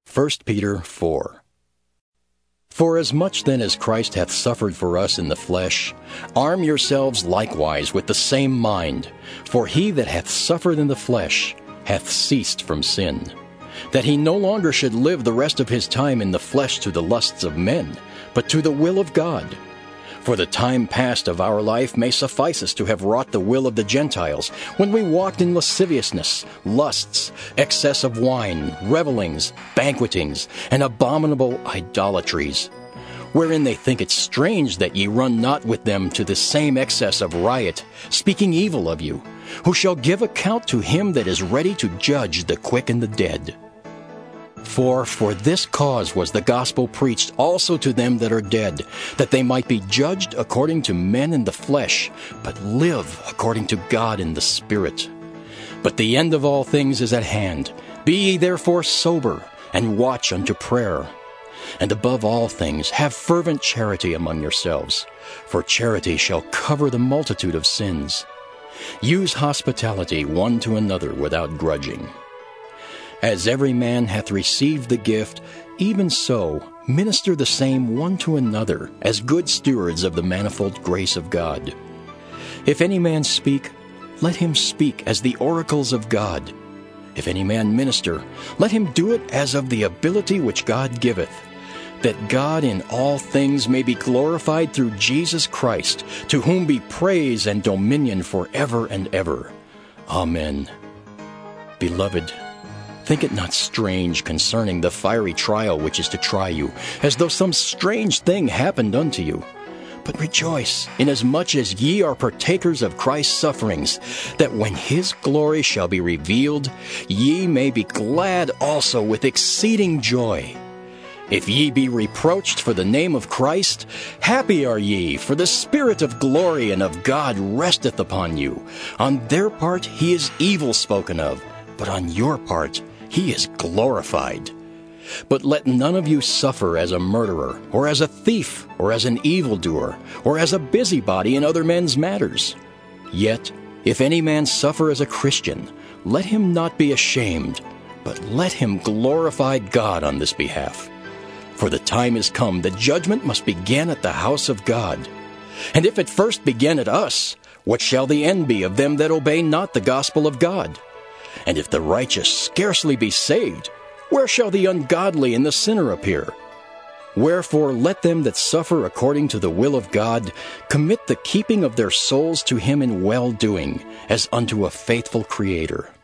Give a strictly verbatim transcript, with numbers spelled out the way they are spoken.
First Peter four. For as much then as Christ hath suffered for us in the flesh, arm yourselves likewise with the same mind. For he that hath suffered in the flesh hath ceased from sin, that he no longer should live the rest of his time in the flesh to the lusts of men, but to the will of God. For the time past of our life may suffice us to have wrought the will of the Gentiles, when we walked in lasciviousness, lusts, excess of wine, revellings, banquetings, and abominable idolatries, wherein they think it strange that ye run not with them to the same excess of riot, speaking evil of you, who shall give account to him that is ready to judge the quick and the dead. For for this cause was the gospel preached also to them that are dead, that they might be judged according to men in the flesh, but live according to God in the Spirit. But the end of all things is at hand. Be ye therefore sober, and watch unto prayer. And above all things have fervent charity among yourselves, for charity shall cover the multitude of sins. Use hospitality one to another without grudging. As every man hath received the gift, even so minister the same one to another, as good stewards of the manifold grace of God. If any man speak, let him speak as the oracles of God. If any man minister, let him do it as of the ability which God giveth, that God in all things may be glorified through Jesus Christ, to whom be praise and dominion for ever and ever. Amen. Beloved, think it not strange concerning the fiery trial which is to try you, as though some strange thing happened unto you. But rejoice, inasmuch as ye are partakers of Christ's sufferings, that when his glory shall be revealed, ye may be glad also with exceeding joy. If ye be reproached for the name of Christ, happy are ye, for the Spirit of glory and of God resteth upon you. On their part he is evil spoken of, but on your part he is glorified. But let none of you suffer as a murderer, or as a thief, or as an evildoer, or as a busybody in other men's matters. Yet, if any man suffer as a Christian, let him not be ashamed, but let him glorify God on this behalf. For the time is come that judgment must begin at the house of God. And if it first begin at us, what shall the end be of them that obey not the gospel of God? And if the righteous scarcely be saved, where shall the ungodly and the sinner appear? Wherefore let them that suffer according to the will of God commit the keeping of their souls to him in well-doing, as unto a faithful Creator.